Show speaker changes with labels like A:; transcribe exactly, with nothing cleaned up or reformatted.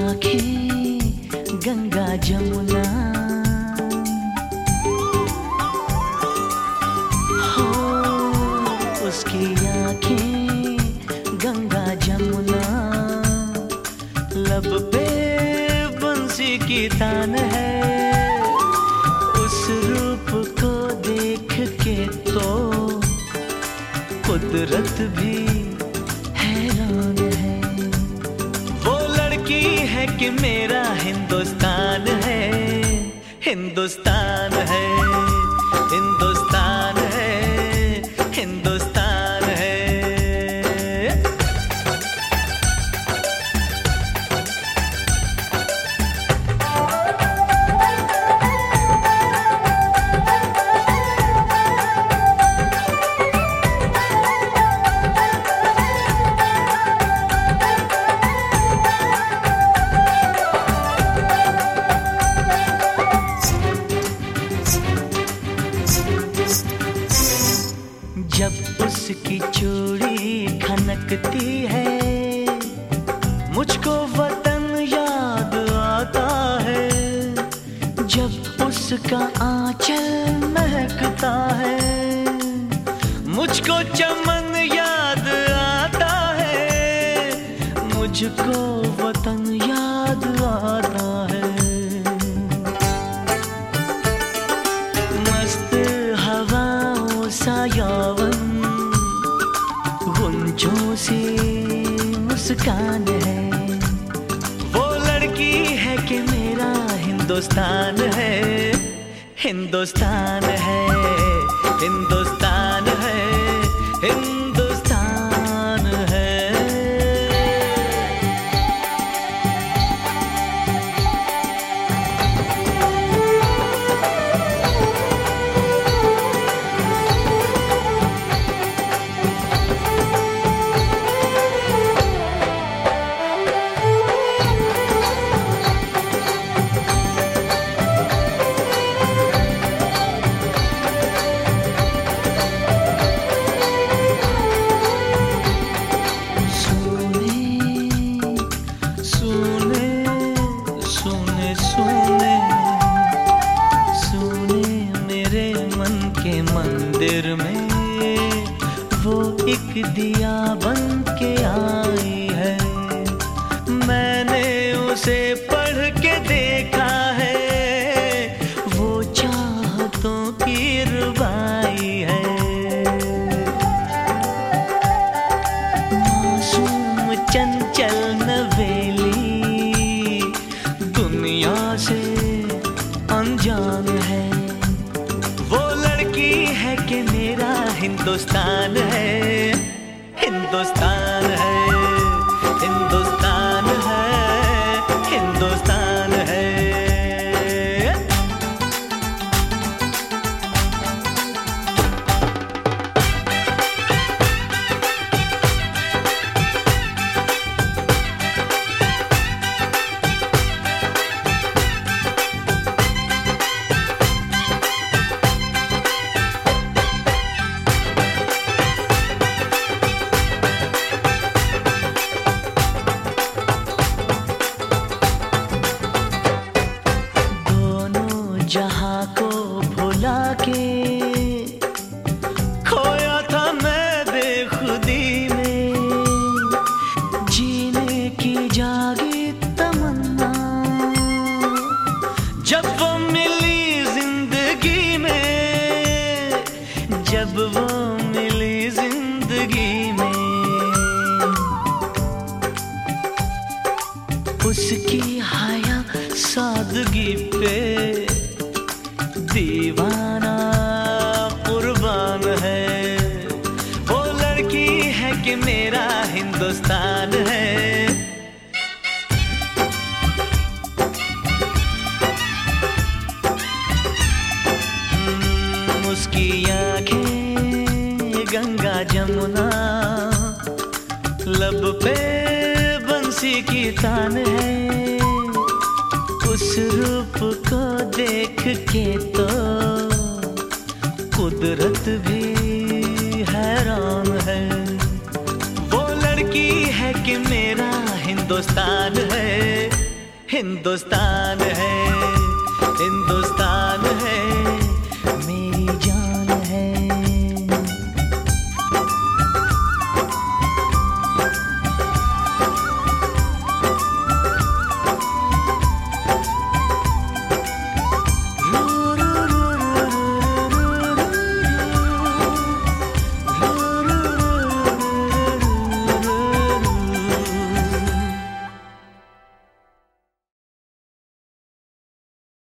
A: आँखें गंगा जमुना, हो उसकी आँखें गंगा जमुना, लब पे बंसी की तान है। उस रूप को देख के तो कुदरत भी हैरान है। वो लड़की है कि मेरा हिंदुस्तान है, हिंदुस्तान है, हिंदुस्तान है, हिंदुस्तान है। जब उसकी चूड़ी खनकती है, मुझको वतन याद आता है। जब उसका आंचल महकता है, मुझको चमन याद आता है। मुझको वतन याद आता है। मस्त हवाओं सा यौवन, गुंजों से मुस्कान है। वो लड़की है कि मेरा हिंदुस्तान है, हिंदुस्तान है, हिंदुस्तान है, हिंदुस्तान है। मंदिर में वो एक दिया बन के आई है। मैंने उसे पढ़ के देखा है, वो चाहतों की रुबाई है। मासूम चंचल नवेली दुनिया से अनजान है। वो लड़की है कि मेरा हिंदुस्तान है, हिंदुस्तान है, हिंदुस्तान है, हिंदुस्तान है। जहाँ को भुला के खोया था मैं बेखुदी में, जीने की जागी तमन्ना जब वो मिली जिंदगी में, जब वो मिली जिंदगी में। उसकी हया सादगी पे दीवाना कुर्बान है। वो लड़की है कि मेरा हिंदुस्तान है। उसकी आँखें गंगा जमुना, लब पे बंसी की तान है। उस रूप को देख के तो कुदरत भी हैरान है। वो लड़की है कि मेरा हिंदुस्तान है, हिंदुस्तान है, हिंदुस्तान।